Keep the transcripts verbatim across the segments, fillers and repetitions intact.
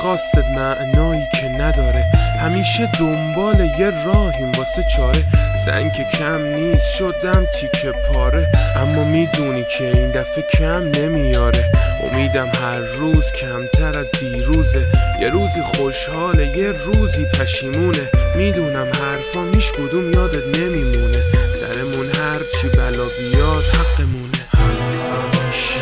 درخواستت معنایی که نداره، همیشه دنبال یه راهیم واسه چاره. سنگ که کم نیست شدم تیکه پاره، اما میدونی که این دفعه کم نمیاره. امیدم هر روز کمتر از دیروزه، یه روزی خوشحاله یه روزی پشیمونه. میدونم حرفام هیچ کدوم یادت نمیمونه، سرمون هر چی بلا بیاد حقمونه. همیشه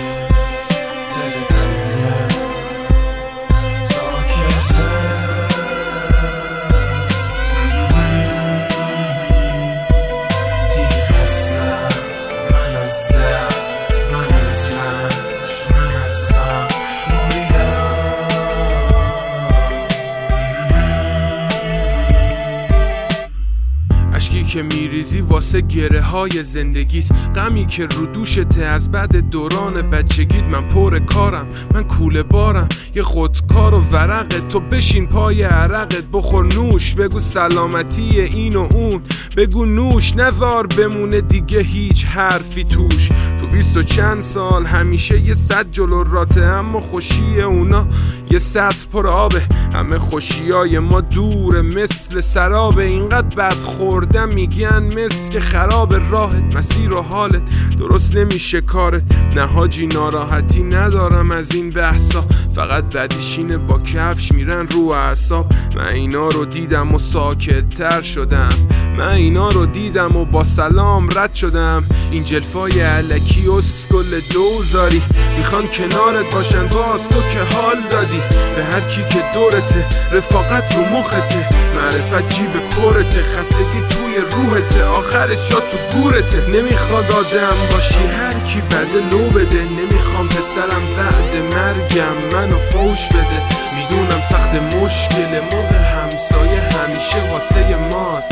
اشکی که میریزی واسه گره های زندگیت، غمی که رو دوشته از بعد دوران بچگیت. من پر کارم، من کوله بارم، یه خودکار و ورقت. تو بشین پای عرقت، بخور نوش، بگو سلامتی این و اون، بگو نوش، نذار بمونه دیگه هیچ حرفی توش. تو بیست و چند سال همیشه یه صد جلو راته، اما خوشی اونا یه سطح پر آبه. همه خوشیای ما دوره مثل سرابه، اینقدر بد خوردم میگن مثل که خراب راهت. مسیر و حالت درست نمیشه کارت، نه حاجی ناراحتی ندارم از این بحثا، فقط بدیشینه با کفش میرن رو اعصاب. من اینا رو دیدم و ساکت تر شدم، من اینا رو دیدم و با سلام رد شدم. این جلفای علکی اسکل دوزاری میخوان کنارت باشن، باز تو که حال دادی به هر کی که دورته. رفاقت رو مخته، معرفت جیب پرته، خستگی توی روحته، آخرش جا تو گورته. نمیخواد آدم باشی هر کی بده لو بده، نمیخوام پسرم بعد مرگم منو فوش بده. میدونم سخت مشکل موقع همسایه همیشه واسه ماست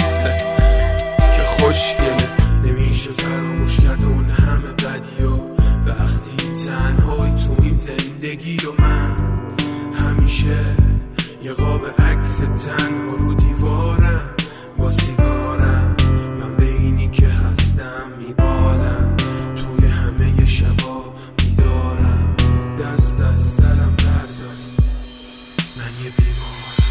که خوشگله. نمیشه فراموش کرد اون همه بدیو، وقتی تنهایی تو این زندگی. و من همیشه یه قاب عکس تنها رو دیوارم با سیگارم، من به اینی که هستم میبالم، توی همه شبا میدارم، دست از سرم برداری، من یه بیمارم.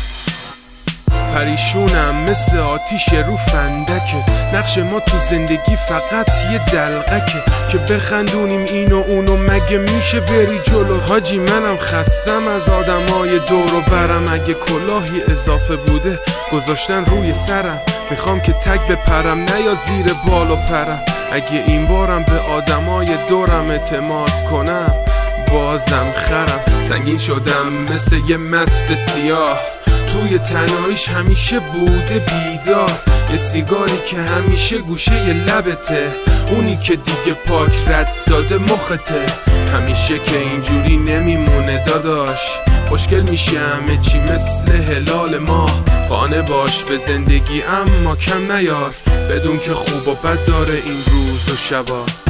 پریشونم مثل آتیش رو فندکه، نقش ما تو زندگی فقط یه دلقکه که بخندونیم این و اونو. مگه میشه بری جلو حاجی؟ منم خستم از آدمای دور و برم، اگه کلاهی اضافه بوده گذاشتن روی سرم، میخوام که تک بپرم نه یا زیر بال و پرم. اگه این بارم به آدمای دورم اعتماد کنم بازم خرم. سنگین شدم مثل یه مست سیاه، توی تنهاییش همیشه بوده بیدار. یه سیگاری که همیشه گوشه ی لبته، اونی که دیگه پاک رد داده مخته. همیشه که اینجوری نمیمونه داداش، خوشگل میشه همه چی مثل هلال ماه. قانع باش به زندگی اما کم نیار، بدون که خوب و بد داره این روز و شبا.